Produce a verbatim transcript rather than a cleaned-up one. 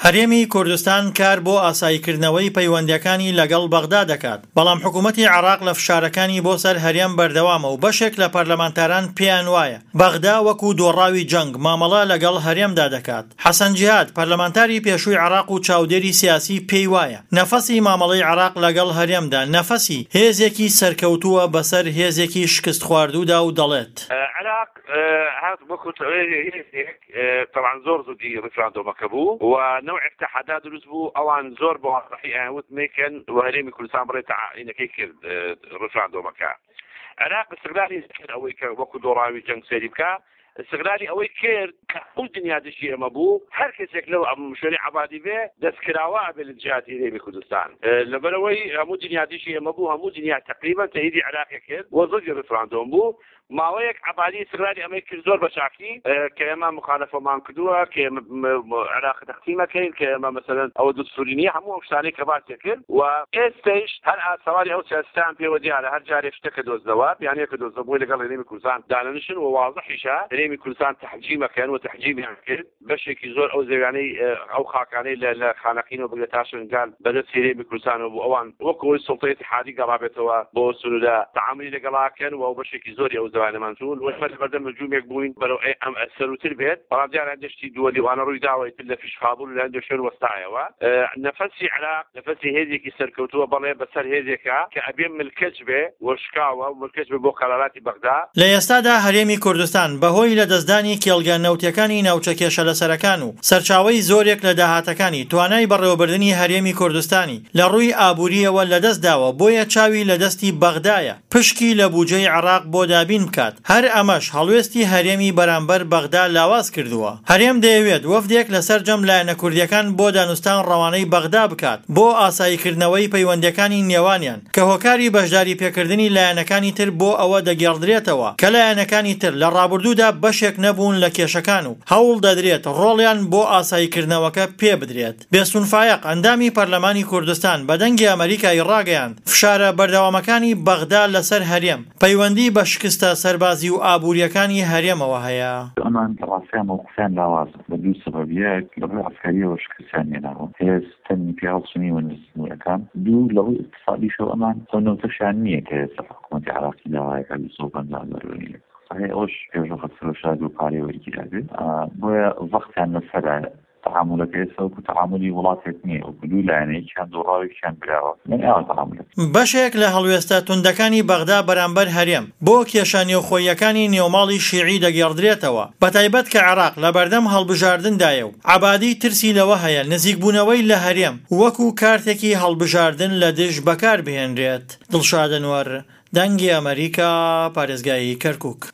هەرێمی کوردستان کار بۆ ئاساییکردنەوەی پەیوەندیەکانی لەگەڵ بەغدا دەکات، بەڵام حکوومەتی عێراق لە فشارەکانی بۆ سەر هەرێم بەردەوامە و بەشێک لە پەرلەمانتاران پێیان وایە بەغدا وەکو دۆڕاوی جەنگ مامەڵە لەگەڵ هەرێمدا دەکات. حەسەن جیهاد پەرلەمانتاری پێشووی عێراق و چاودێری سیاسی پێی وایە نەفەسی مامەڵەی عێراق لەگەڵ هەرێمدا نەفەسی هێزێکی سەرکەوتووە بەسەر هێزێکی شکست خواردوودا و دەڵێت عێراق هات وەکو هێزێک طبعا زۆر زودی ڕفراندۆمەکە بوو و نوع اتحادات دروست بوو ئەوان زۆر بۆ ڕحی وت میکن و هەرێمی کوردستان بڕێ تعینەکەی کرد ڕفراندۆمەکە. عێراق استقلالی کرد ئەوەی کە وەکو دۆڕاوی جەنگ سەری بکە، استقلالی ئەوەی کرد کە ئەو دنیا دژی ئەمە بوو هەر کەسێک لەو شوێنی عەبادی بێ دەستکراوە ئەبێ لە جیهاتی هەرێمی کوردستان. لەبەرەوەی هەموو دنیا دژی ئەمە بوو، هەموو دنیا تقریبا تەییدی عێراقی کرد و زۆری ڕفراندۆم بوو. ماوەیەک عەبادی استقلالی ئەمەی کرد زۆر بەشاکی کە ئێمە مخالەفەمان کردووە کە عێراق تەقسیمەکەین کە ئێمە مەسەلەن ئەوە دەستوری نییە، هەموو ئەو شتانەی کە باسی کرد و ئێستەیش هەر سەواری ئەو سیاستان پێوە دیارە هەر جارێ شتێکە دۆزدەوە یانەیە کە دۆزدەبووی لەگەڵ هەرێمی کوردستان دانەنشن و واضحیشە هەرێمی کوردستان تحجیمەکەن و تحجیمیان کرد بەشێکی زۆر ئەو زێوانەی ئەو خاکانەی لە خانەقینەوە بگە تا شنگال بەدەست هەرێمی کوردستانەوە بوو ئەوان وەکەوەی سوڵتەی اتحادی گەڕابێتەوە بۆ سنوورە تعاملی لەگەڵاکەن و ئەو بەشێکی زۆری ئەو زەوانەمانزون وەسمە بەردەم جومێک بووین بەرەو ئەم سەروتر بێت بەڵام دیارە هەندێشتی دووە دیوانە ڕووی داوای تر لە فیشخابوون لە هەندێک شوێن وەستایەوە. نەفەسی عێراق نەفەسی هێزێکی سەرکەوتووە بەڵێ بەسەر هێزێکە کە ئەبێ ملکەج بێ وشکاوە و ملکەج بێ بۆ قەراراتی بەغدا. لە ئێستادا هەرێمی کوردستان بەهۆی لە دەستدانی کێڵگە نەوتیەکانی ناوچە کێشە لەسەرەکان و سەرچاوەی زۆرێک لە داهاتەکانی توانای بەڕێوەبردننی هەرێمی کوردستانی لە ڕووی ئابووریەوە لەدەستداوە، بۆیە چاوی لە دەستی بەغدایە پشکی لە بوجەی عێراق بۆ دابین بکات. هەر ئەمەش هەڵوێستی هەرێمی بەرامبەر بەغدا لاواز کردووە. هەرێم دەیەوێت وەفدێک لەسەر جەم لایەنە کوردیەکان بۆ دانوستان ڕەوانەی بەغدا بکات بۆ ئاساییکردنەوەی پەیوەندیەکانی نێوانیان کە هۆکاری بەشداری پێکردنی لایەنەکانی تر بۆ ئەوە دەگێڕدرێتەوە کە لایەنەکانی تر لە ڕابردوودا بەشێک نەبوون لە کێشەکان و هەوڵ دەدرێت ڕۆڵیان بۆ ئاساییکردنەوەکە پێ بدرێت. بێسون فایق ئەندامی پەرلەمانی کوردستان بەدەنگی ئەمریکای ڕاگەیاند فشارە بەردەوامەکانی بەغدا لەسەر هەرێم پەیوەندی بە شکستە سەربازی و ئابوووریەکانی هەرێمەوە هەیە. ئەمان ڕاستیان موقفیان لاواز بە دوو سەبەبیەک لەڕووی عەسکەریەوە شکستیان هێناوە، هێز تەنی پێهەڵچنی و نزمورەکان، دوو لەڕووی اقتصادیشەوە ئەمان تۆ نەوتەشیان نییە کە ئێستا حکوومەتی عێراقی داوایەکە سۆ پەنجا بەرەوەی صحیح ئەوش پێشەخەت فرۆشات و پارێوەرگیرا بێت بۆیە وەختیان لەسەرە تعاملەکە ئێستا وەکو تعاملی وڵاتێک نییە وەکو دوو لایەنەیەکیان دۆڕاوێکیان براوە نەیەوە تعاملەکە. بەشێک لە هەڵوێستە توندەکانی بەغدا بەرامبەر هەرێم بۆ کێشە نێوخۆیەکانی نێوماڵی شیعی دەگێڕدرێتەوە، بەتایبەت کە عێراق لە بەردەم هەڵبژاردندایە و عەبادی ترسی لەوە هەیە نزیکبوونەوەی لە هەرێم وەکو کارتێکی هەڵبژاردن لە دژ بەکار بهێنرێت. دڵشاد ئەنوەر، دەنگی ئەمریکا، پارێزگای کەرکووک.